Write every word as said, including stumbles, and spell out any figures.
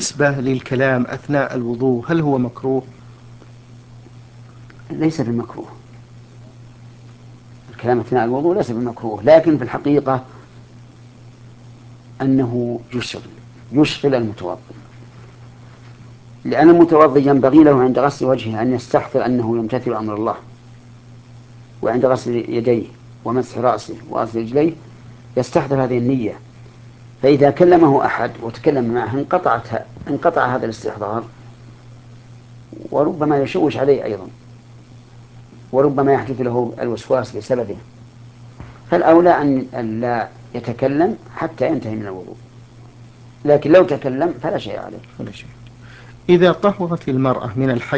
بالنسبة للكلام أثناء الوضوء هل هو مكروه؟ ليس بالمكروه، الكلام أثناء الوضوء ليس بالمكروه، لكن في الحقيقة أنه يشغل يشغل المتوضئ، لأن المتوضئ ينبغي له عند غسل وجهه أن يستحضر أنه يمتثل أمر الله، وعند غسل يديه ومسح رأسه وغسل رجليه يستحضر هذه النية. فإذا كلمه أحد وتكلم معه انقطعت انقطع هذا الاستحضار، وربما يشوش عليه أيضا، وربما يحدث له الوسواس بسببه. فالأولى أن لا يتكلم حتى ينتهي من الوضوء، لكن لو تكلم فلا شيء عليه. ولا شيء. إذا طهرت المرأة من الحيض